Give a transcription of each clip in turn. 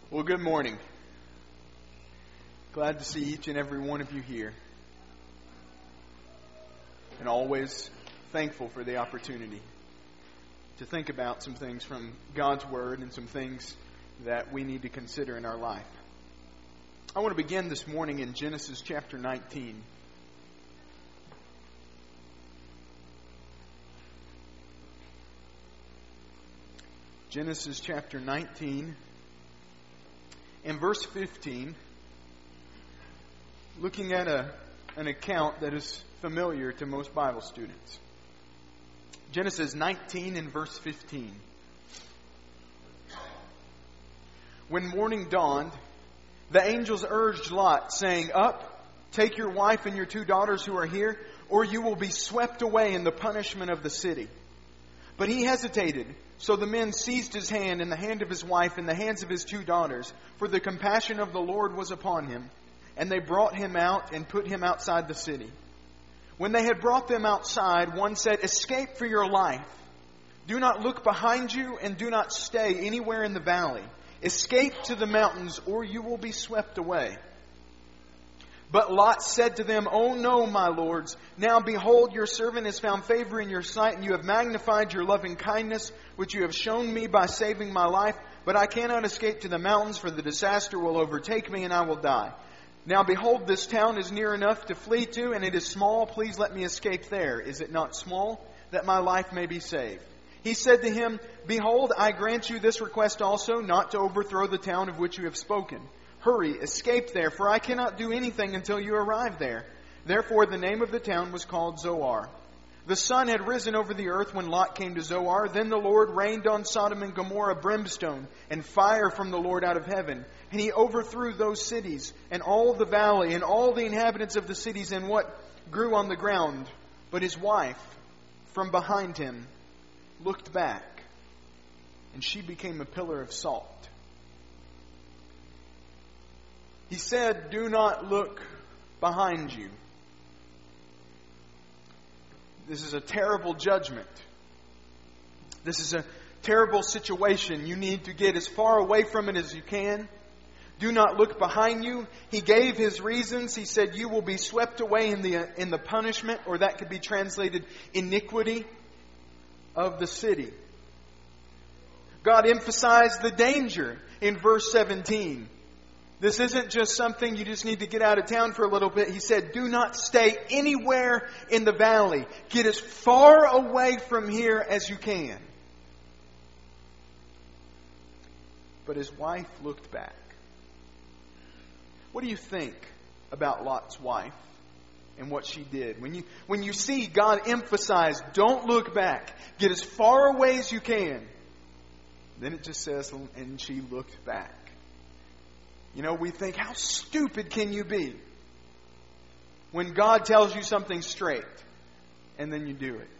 Well, good morning. Glad to see each and every one of you here. And always thankful for the opportunity to think about some things from God's Word and some things that we need to consider in our life. I want to begin this morning in Genesis chapter 19. Genesis chapter 19. In verse 15, looking at an account that is familiar to most Bible students. Genesis 19 and verse 15. When morning dawned, the angels urged Lot, saying, "Up, take your wife and your 2 daughters who are here, or you will be swept away in the punishment of the city." But he hesitated. So the men seized his hand and the hand of his wife and the hands of his 2 daughters, for the compassion of the Lord was upon him. And they brought him out and put him outside the city. When they had brought them outside, one said, "Escape for your life. Do not look behind you and do not stay anywhere in the valley. Escape to the mountains, or you will be swept away." But Lot said to them, "Oh no, my lords. Now behold, your servant has found favor in your sight, and you have magnified your loving kindness, which you have shown me by saving my life. But I cannot escape to the mountains, for the disaster will overtake me, and I will die. Now behold, this town is near enough to flee to, and it is small. Please let me escape there. Is it not small, that my life may be saved?" He said to him, "Behold, I grant you this request also, not to overthrow the town of which you have spoken. Hurry, escape there, for I cannot do anything until you arrive there." Therefore the name of the town was called Zoar. The sun had risen over the earth when Lot came to Zoar. Then the Lord rained on Sodom and Gomorrah brimstone and fire from the Lord out of heaven. And he overthrew those cities and all the valley and all the inhabitants of the cities and what grew on the ground. But his wife, from behind him, looked back, and she became a pillar of salt. He said, "Do not look behind you." This is a terrible judgment. This is a terrible situation. You need to get as far away from it as you can. Do not look behind you. He gave his reasons. He said, you will be swept away in the punishment, or that could be translated iniquity of the city. God emphasized the danger in verse 17. This isn't just something you just need to get out of town for a little bit. He said, do not stay anywhere in the valley. Get as far away from here as you can. But his wife looked back. What do you think about Lot's wife and what she did? When you see God emphasize, don't look back. Get as far away as you can. Then it just says, and she looked back. You know, we think, how stupid can you be when God tells you something straight and then you do it?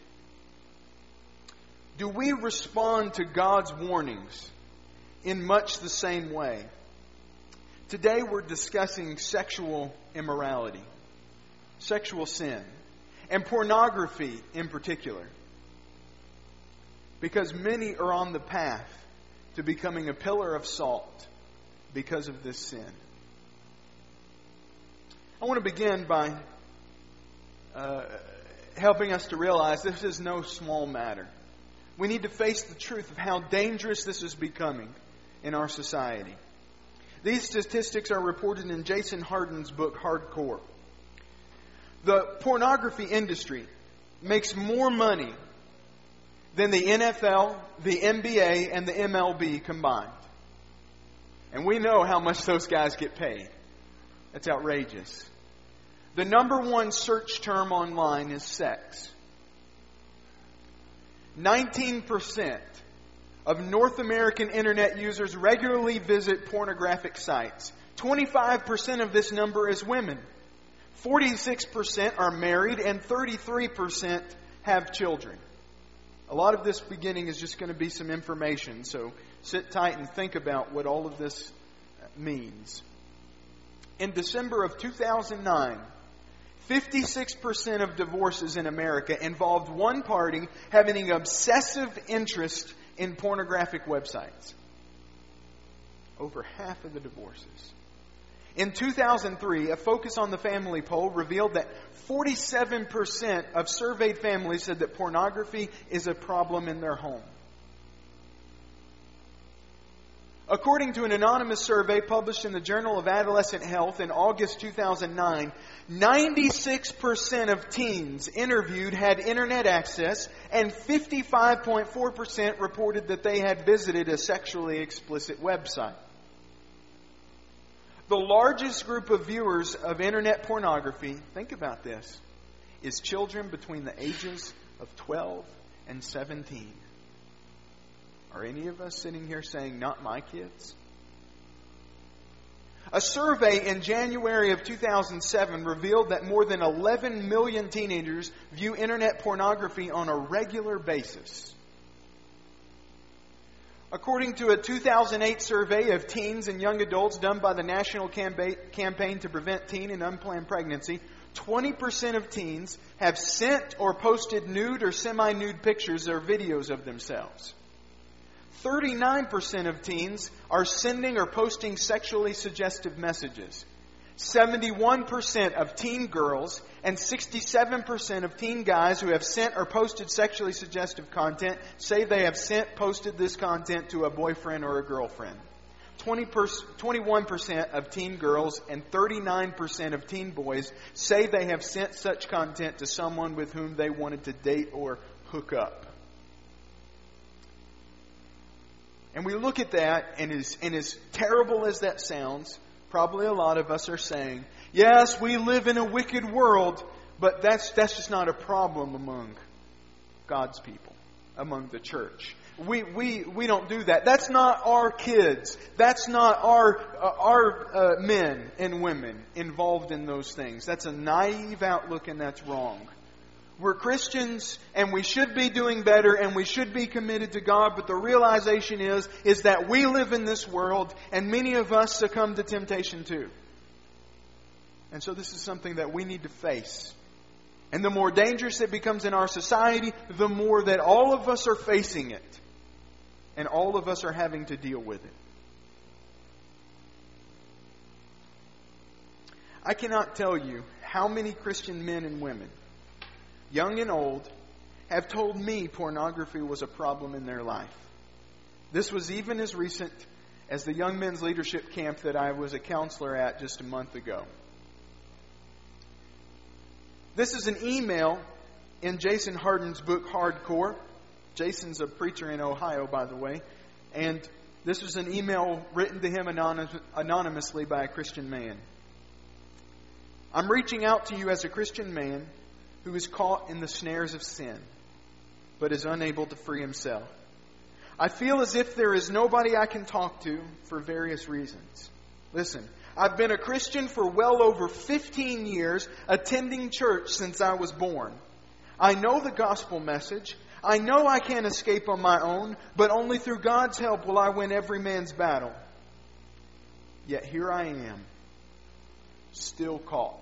Do we respond to God's warnings in much the same way? Today we're discussing sexual immorality, sexual sin, and pornography in particular. Because many are on the path to becoming a pillar of salt because of this sin. I want to begin by helping us to realize this is no small matter. We need to face the truth of how dangerous this is becoming in our society. These statistics are reported in Jason Harden's book, Hardcore. The pornography industry makes more money than the NFL, the NBA, and the MLB combined. And we know how much those guys get paid. That's outrageous. The number one search term online is sex. 19% of North American internet users regularly visit pornographic sites. 25% of this number is women. 46% are married and 33% have children. A lot of this beginning is just going to be some information, so sit tight and think about what all of this means. In December of 2009, 56% of divorces in America involved one party having an obsessive interest in pornographic websites. over half of the divorces. In 2003, a Focus on the Family poll revealed that 47% of surveyed families said that pornography is a problem in their home. According to an anonymous survey published in the Journal of Adolescent Health in August 2009, 96% of teens interviewed had internet access, and 55.4% reported that they had visited a sexually explicit website. The largest group of viewers of internet pornography, think about this, is children between the ages of 12 and 17. Are any of us sitting here saying, not my kids? A survey in January of 2007 revealed that more than 11 million teenagers view internet pornography on a regular basis. According to a 2008 survey of teens and young adults done by the National Campaign to Prevent Teen and Unplanned Pregnancy, 20% of teens have sent or posted nude or semi-nude pictures or videos of themselves. 39% of teens are sending or posting sexually suggestive messages. 71% of teen girls and 67% of teen guys who have sent or posted sexually suggestive content say they have posted this content to a boyfriend or a girlfriend. 21% of teen girls and 39% of teen boys say they have sent such content to someone with whom they wanted to date or hook up. And we look at that, and as terrible as that sounds, probably a lot of us are saying, yes, we live in a wicked world, but that's just not a problem among God's people, among the church. We don't do that. That's not our kids. That's not our men and women involved in those things. That's a naive outlook, and that's wrong. We're Christians, and we should be doing better, and we should be committed to God, but the realization is that we live in this world, and many of us succumb to temptation too. And so this is something that we need to face. And the more dangerous it becomes in our society, the more that all of us are facing it, and all of us are having to deal with it. I cannot tell you how many Christian men and women, young and old, have told me pornography was a problem in their life. This was even as recent as the young men's leadership camp that I was a counselor at just a month ago. This is an email in Jason Harden's book, Hardcore. Jason's a preacher in Ohio, by the way. And this was an email written to him anonymously by a Christian man. I'm reaching out to you as a Christian man who is caught in the snares of sin, but is unable to free himself. I feel as if there is nobody I can talk to for various reasons. Listen, I've been a Christian for well over 15 years, attending church since I was born. I know the gospel message. I know I can't escape on my own, but only through God's help will I win every man's battle. Yet here I am, still caught.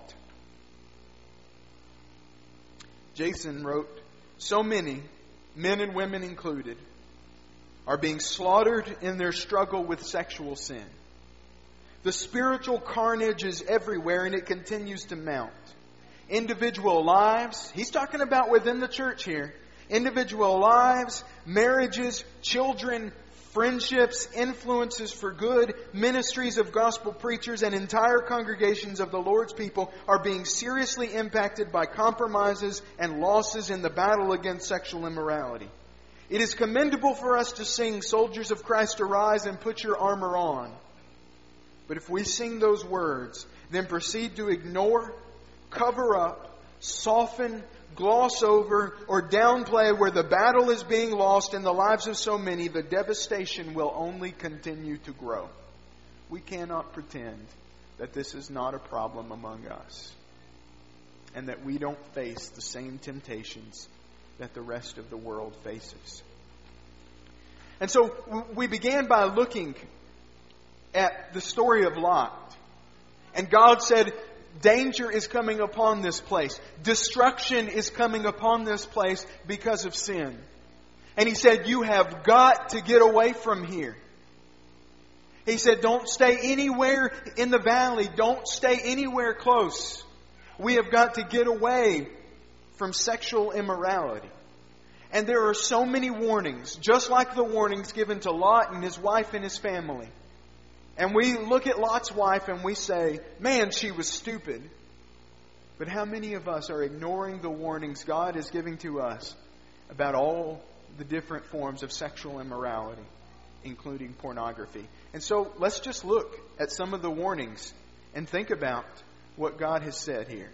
Jason wrote, so many, men and women included, are being slaughtered in their struggle with sexual sin. The spiritual carnage is everywhere, and it continues to mount. Individual lives, he's talking about within the church here, individual lives, marriages, children, friendships, influences for good, ministries of gospel preachers, and entire congregations of the Lord's people are being seriously impacted by compromises and losses in the battle against sexual immorality. It is commendable for us to sing, "Soldiers of Christ, arise and put your armor on." But if we sing those words, then proceed to ignore, cover up, soften, gloss over, or downplay where the battle is being lost in the lives of so many, the devastation will only continue to grow. We cannot pretend that this is not a problem among us, and that we don't face the same temptations that the rest of the world faces. And so we began by looking at the story of Lot. And God said, danger is coming upon this place. Destruction is coming upon this place because of sin. And He said, you have got to get away from here. He said, don't stay anywhere in the valley. Don't stay anywhere close. We have got to get away from sexual immorality. And there are so many warnings, just like the warnings given to Lot and his wife and his family. And we look at Lot's wife and we say, man, she was stupid. But how many of us are ignoring the warnings God is giving to us about all the different forms of sexual immorality, including pornography? And so let's just look at some of the warnings and think about what God has said here.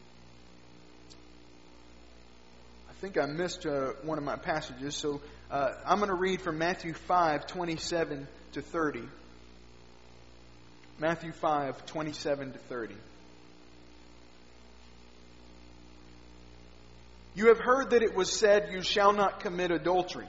I think I missed one of my passages, so I'm going to read from Matthew 5:27 to 30. Matthew 5:27 to 30. You have heard that it was said, you shall not commit adultery.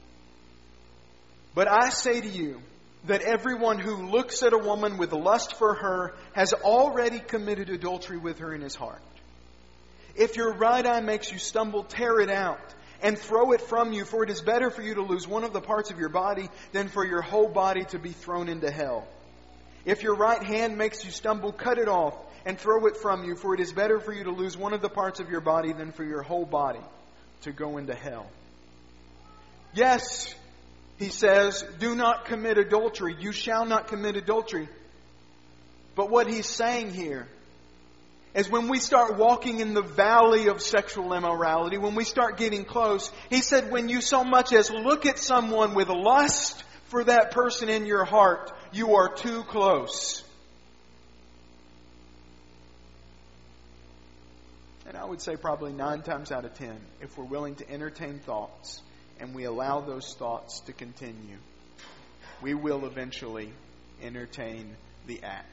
But I say to you that everyone who looks at a woman with lust for her has already committed adultery with her in his heart. If your right eye makes you stumble, tear it out and throw it from you, for it is better for you to lose one of the parts of your body than for your whole body to be thrown into hell. If your right hand makes you stumble, cut it off and throw it from you, for it is better for you to lose one of the parts of your body than for your whole body to go into hell. Yes, he says, do not commit adultery. You shall not commit adultery. But what he's saying here is when we start walking in the valley of sexual immorality, when we start getting close, he said when you so much as look at someone with lust for that person in your heart, you are too close. And I would say probably 9 times out of 10, if we're willing to entertain thoughts and we allow those thoughts to continue, we will eventually entertain the act.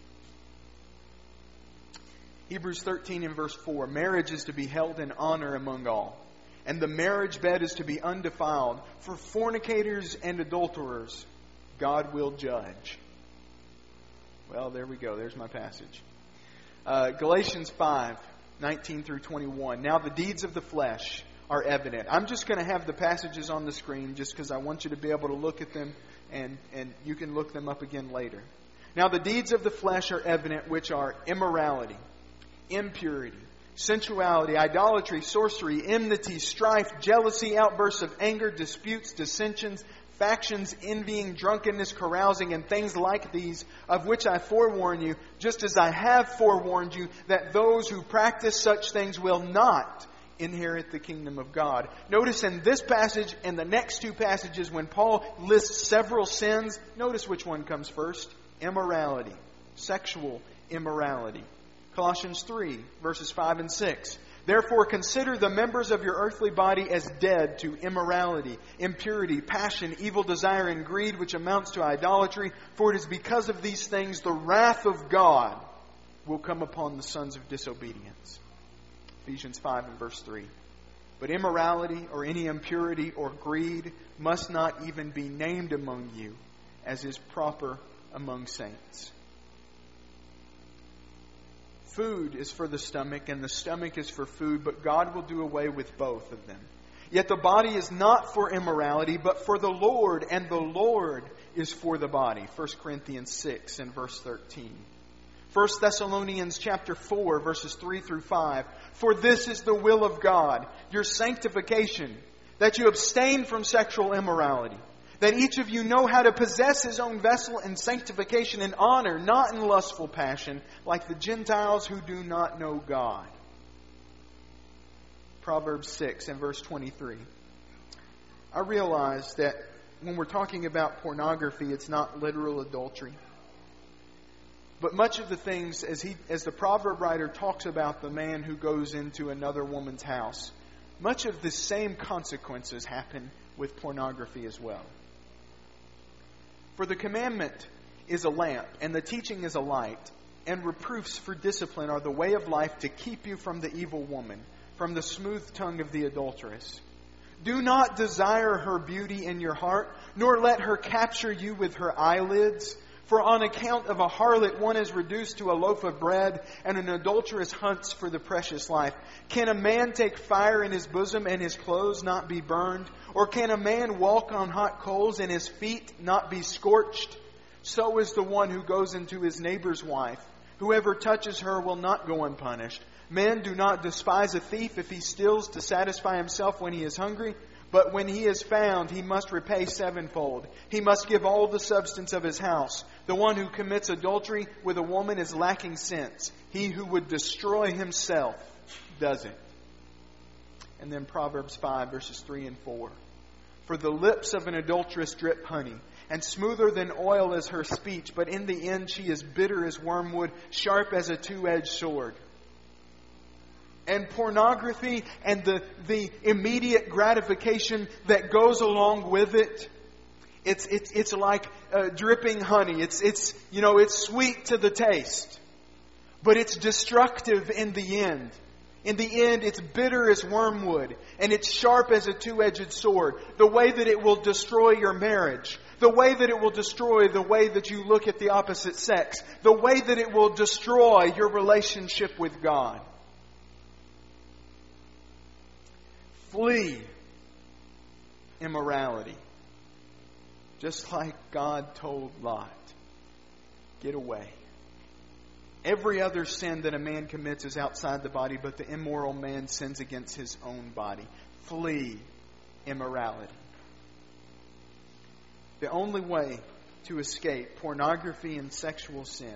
Hebrews 13 and verse 4, marriage is to be held in honor among all, and the marriage bed is to be undefiled. For fornicators and adulterers, God will judge. Well, there we go. There's my passage. Galatians 5:19 through 21. Now the deeds of the flesh are evident. I'm just going to have the passages on the screen just because I want you to be able to look at them and you can look them up again later. Now the deeds of the flesh are evident, which are immorality, impurity, sensuality, idolatry, sorcery, enmity, strife, jealousy, outbursts of anger, disputes, dissensions, factions, envying, drunkenness, carousing, and things like these, of which I forewarn you, just as I have forewarned you, that those who practice such things will not inherit the kingdom of God. Notice in this passage and the next 2 passages, when Paul lists several sins, notice which one comes first. Immorality, sexual immorality. Colossians 3, verses 5 and 6. Therefore consider the members of your earthly body as dead to immorality, impurity, passion, evil desire, and greed, which amounts to idolatry. For it is because of these things the wrath of God will come upon the sons of disobedience. Ephesians 5 and verse 3. But immorality or any impurity or greed must not even be named among you, as is proper among saints. Food is for the stomach, and the stomach is for food, but God will do away with both of them. Yet the body is not for immorality, but for the Lord, and the Lord is for the body. 1 Corinthians 6 and verse 13. 1 Thessalonians chapter 4, verses 3 through 5. For this is the will of God, your sanctification, that you abstain from sexual immorality, that each of you know how to possess his own vessel in sanctification and honor, not in lustful passion, like the Gentiles who do not know God. Proverbs 6 and verse 23. I realize that when we're talking about pornography, it's not literal adultery. But much of the things, as the proverb writer talks about the man who goes into another woman's house, much of the same consequences happen with pornography as well. For the commandment is a lamp, and the teaching is a light, and reproofs for discipline are the way of life to keep you from the evil woman, from the smooth tongue of the adulteress. Do not desire her beauty in your heart, nor let her capture you with her eyelids. For on account of a harlot one is reduced to a loaf of bread, and an adulteress hunts for the precious life. Can a man take fire in his bosom and his clothes not be burned? Or can a man walk on hot coals and his feet not be scorched? So is the one who goes into his neighbor's wife. Whoever touches her will not go unpunished. Men, do not despise a thief if he steals to satisfy himself when he is hungry. But when he is found, he must repay sevenfold. He must give all the substance of his house. The one who commits adultery with a woman is lacking sense. He who would destroy himself does it. And then Proverbs 5, verses 3 and 4. For the lips of an adulteress drip honey, and smoother than oil is her speech, but in the end she is bitter as wormwood, sharp as a two-edged sword. And pornography and the immediate gratification that goes along with it, it's like dripping honey. It's sweet to the taste, but it's destructive in the end. In the end, it's bitter as wormwood, and it's sharp as a two-edged sword. The way that it will destroy your marriage, the way that it will destroy the way that you look at the opposite sex, the way that it will destroy your relationship with God. Flee immorality. Just like God told Lot. Get away. Every other sin that a man commits is outside the body, but the immoral man sins against his own body. Flee immorality. The only way to escape pornography and sexual sin,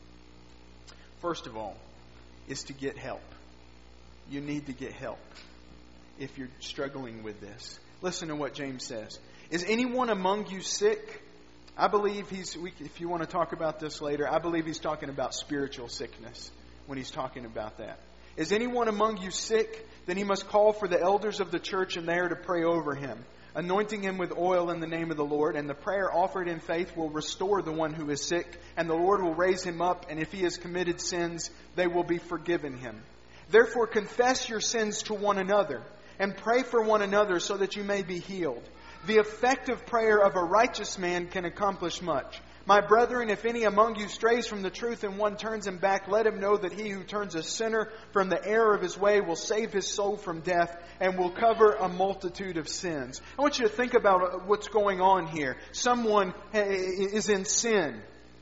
first of all, is to get help. You need to get help if you're struggling with this. Listen to what James says. Is anyone among you sick? I believe if you want to talk about this later, I believe he's talking about spiritual sickness when he's talking about that. Is anyone among you sick? Then he must call for the elders of the church, and they are to pray over him, anointing him with oil in the name of the Lord. And the prayer offered in faith will restore the one who is sick, and the Lord will raise him up, and if he has committed sins, they will be forgiven him. Therefore confess your sins to one another, and pray for one another so that you may be healed. The effective prayer of a righteous man can accomplish much. My brethren, if any among you strays from the truth and one turns him back, let him know that he who turns a sinner from the error of his way will save his soul from death and will cover a multitude of sins. I want you to think about what's going on here. Someone is in sin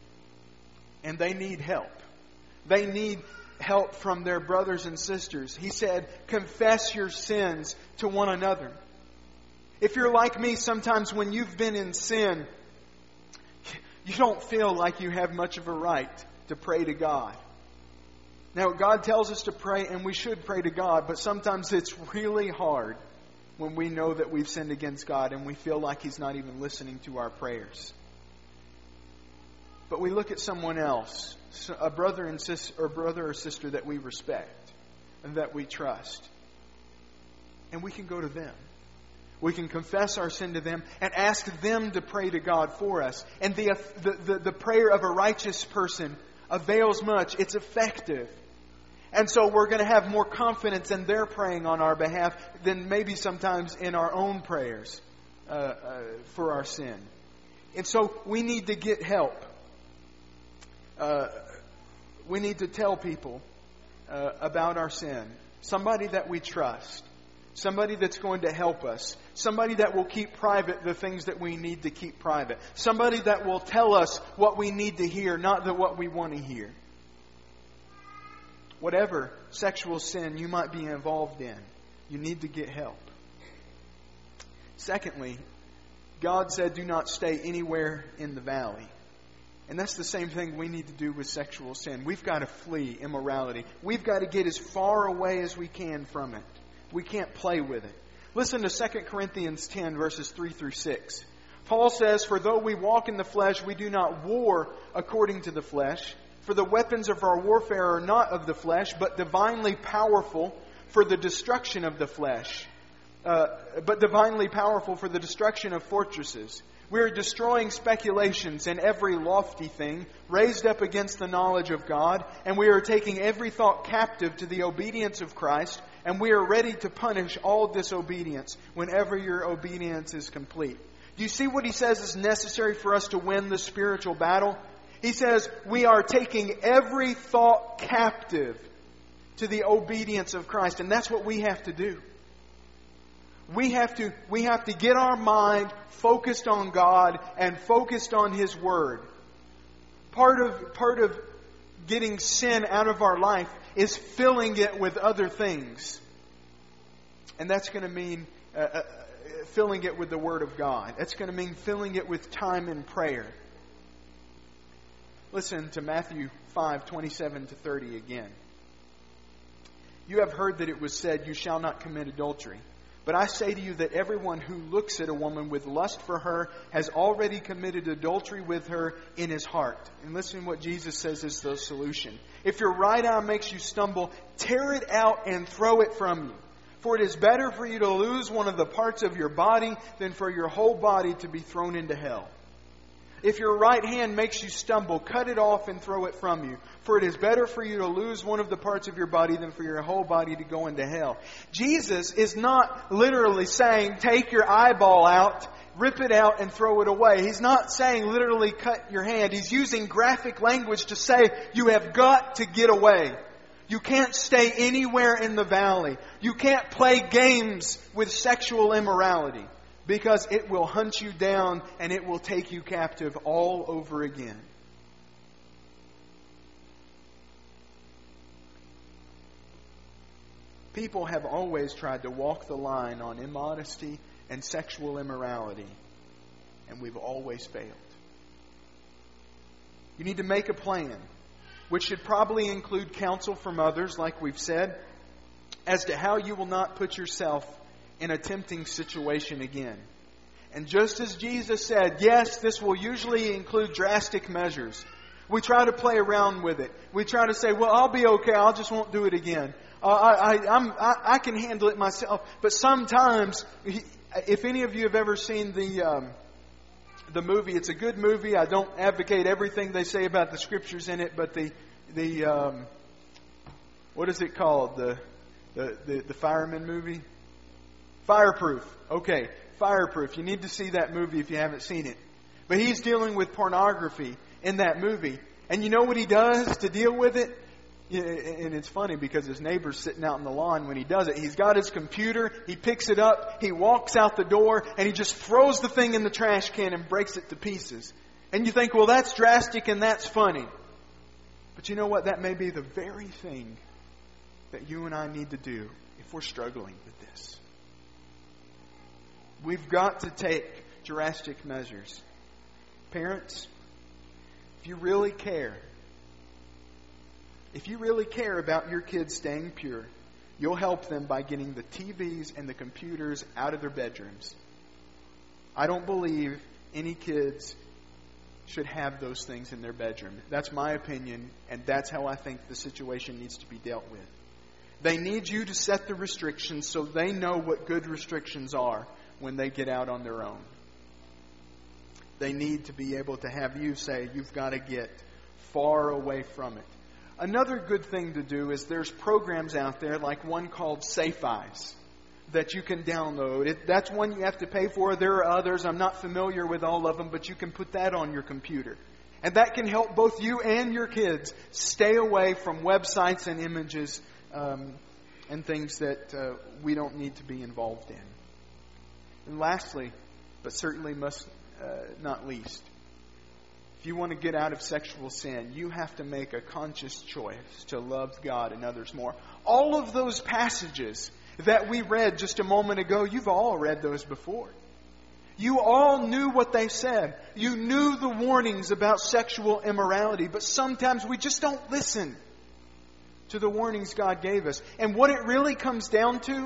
and they need help. They need help from their brothers and sisters. He said, confess your sins to one another. If you're like me, sometimes when you've been in sin, you don't feel like you have much of a right to pray to God. Now, God tells us to pray, and we should pray to God, but sometimes it's really hard when we know that we've sinned against God and we feel like He's not even listening to our prayers. But we look at someone else, a brother or sister that we respect and that we trust, and we can go to them. We can confess our sin to them and ask them to pray to God for us. And the prayer of a righteous person avails much. It's effective. And so we're going to have more confidence in their praying on our behalf than maybe sometimes in our own prayers for our sin. And so we need to get help. We need to tell people about our sin. Somebody that we trust. Somebody that's going to help us. Somebody that will keep private the things that we need to keep private. Somebody that will tell us what we need to hear, not what we want to hear. Whatever sexual sin you might be involved in, you need to get help. Secondly, God said, do not stay anywhere in the valley. And that's the same thing we need to do with sexual sin. We've got to flee immorality. We've got to get as far away as we can from it. We can't play with it. Listen to 2 Corinthians 10, verses 3 through 6. Paul says, for though we walk in the flesh, we do not war according to the flesh. For the weapons of our warfare are not of the flesh, but divinely powerful for the destruction of the flesh. But divinely powerful for the destruction of fortresses. We are destroying speculations and every lofty thing raised up against the knowledge of God, and we are taking every thought captive to the obedience of Christ, and we are ready to punish all disobedience whenever your obedience is complete. Do you see what he says is necessary for us to win the spiritual battle? He says we are taking every thought captive to the obedience of Christ, and that's what we have to do. We have to get our mind focused on God and focused on His Word. Part of getting sin out of our life is filling it with other things. And that's going to mean filling it with the Word of God. That's going to mean filling it with time in prayer. Listen to Matthew 5:27-30 again. You have heard that it was said, "You shall not commit adultery." But I say to you that everyone who looks at a woman with lust for her has already committed adultery with her in his heart. And listen to what Jesus says is the solution. If your right eye makes you stumble, tear it out and throw it from you. For it is better for you to lose one of the parts of your body than for your whole body to be thrown into hell. If your right hand makes you stumble, cut it off and throw it from you. For it is better for you to lose one of the parts of your body than for your whole body to go into hell. Jesus is not literally saying, take your eyeball out, rip it out, and throw it away. He's not saying literally cut your hand. He's using graphic language to say, you have got to get away. You can't stay anywhere in the valley. You can't play games with sexual immorality. Because it will hunt you down and it will take you captive all over again. People have always tried to walk the line on immodesty and sexual immorality, and we've always failed. You need to make a plan, which should probably include counsel from others, like we've said, as to how you will not put yourself in a tempting situation again. And just as Jesus said, yes, this will usually include drastic measures. We try to play around with it. We try to say, well, I'll be okay. I just won't do it again. I can handle it myself. But sometimes, if any of you have ever seen the movie, it's a good movie. I don't advocate everything they say about the scriptures in it, but the what is it called? The fireman movie? Fireproof. Okay, Fireproof. You need to see that movie if you haven't seen it. But he's dealing with pornography in that movie. And you know what he does to deal with it? And it's funny because his neighbor's sitting out in the lawn when he does it. He's got his computer, he picks it up, he walks out the door, and he just throws the thing in the trash can and breaks it to pieces. And you think, well, that's drastic and that's funny. But you know what? That may be the very thing that you and I need to do if we're struggling with this. We've got to take drastic measures. Parents, if you really care about your kids staying pure, you'll help them by getting the TVs and the computers out of their bedrooms. I don't believe any kids should have those things in their bedroom. That's my opinion, and that's how I think the situation needs to be dealt with. They need you to set the restrictions so they know what good restrictions are when they get out on their own. They need to be able to have you say, you've got to get far away from it. Another good thing to do is there's programs out there like one called Safe Eyes that you can download. That's one you have to pay for. There are others. I'm not familiar with all of them, but you can put that on your computer. And that can help both you and your kids stay away from websites and images and things that we don't need to be involved in. And lastly, but certainly not least, if you want to get out of sexual sin, you have to make a conscious choice to love God and others more. All of those passages that we read just a moment ago, you've all read those before. You all knew what they said. You knew the warnings about sexual immorality, but sometimes we just don't listen to the warnings God gave us. And what it really comes down to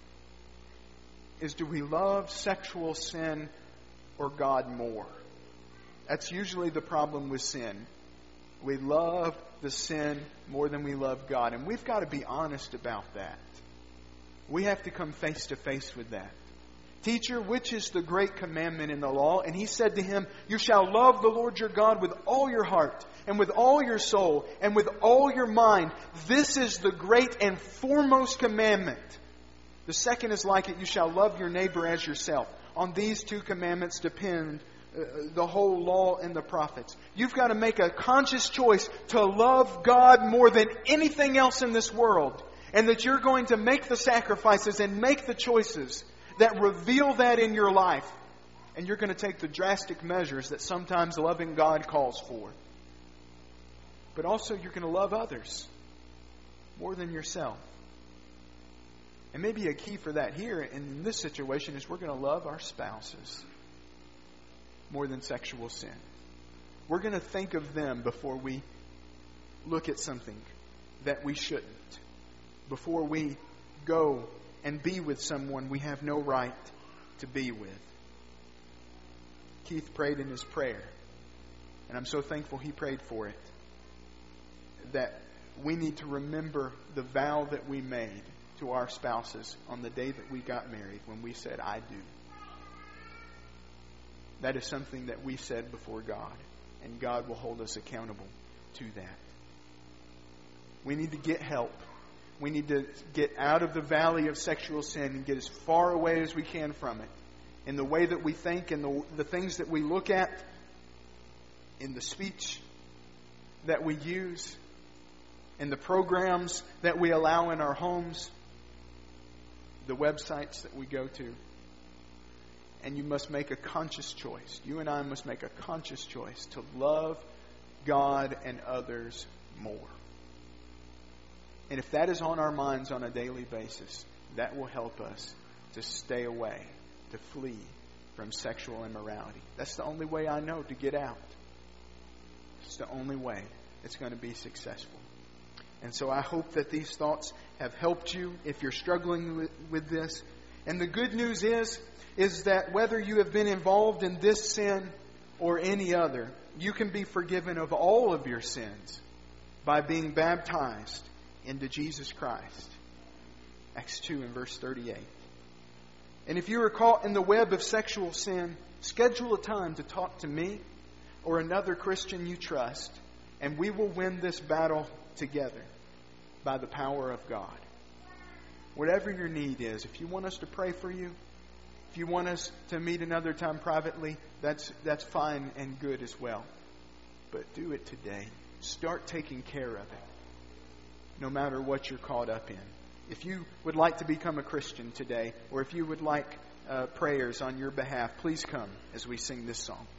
is, do we love sexual sin or God more? That's usually the problem with sin. We love the sin more than we love God. And we've got to be honest about that. We have to come face to face with that. Teacher, which is the great commandment in the law? And he said to him, you shall love the Lord your God with all your heart and with all your soul and with all your mind. This is the great and foremost commandment. The second is like it, you shall love your neighbor as yourself. On these two commandments depend the whole law and the prophets. You've got to make a conscious choice to love God more than anything else in this world. And that you're going to make the sacrifices and make the choices that reveal that in your life. And you're going to take the drastic measures that sometimes loving God calls for. but also you're going to love others more than yourself. And maybe a key for that here in this situation is we're going to love our spouses more than sexual sin. We're going to think of them before we look at something that we shouldn't. Before we go and be with someone we have no right to be with. Keith prayed in his prayer, and I'm so thankful he prayed for it, that we need to remember the vow that we made to our spouses on the day that we got married when we said, I do. That is something that we said before God, and God will hold us accountable to that. We need to get help. We need to get out of the valley of sexual sin and get as far away as we can from it. In the way that we think, in the things that we look at, in the speech that we use, in the programs that we allow in our homes, the websites that we go to. And you must make a conscious choice. You and I must make a conscious choice to love God and others more. And if that is on our minds on a daily basis, that will help us to stay away, to flee from sexual immorality. That's the only way I know to get out. It's the only way it's going to be successful. And so I hope that these thoughts have helped you if you're struggling with this. And the good news is that whether you have been involved in this sin or any other, you can be forgiven of all of your sins by being baptized into Jesus Christ. Acts 2 and verse 38. And if you are caught in the web of sexual sin, schedule a time to talk to me or another Christian you trust, and we will win this battle together by the power of God. Whatever your need is, if you want us to pray for you, if you want us to meet another time privately, that's fine and good as well. But do it today. Start taking care of it, no matter what you're caught up in. If you would like to become a Christian today, or if you would like prayers on your behalf, please come as we sing this song.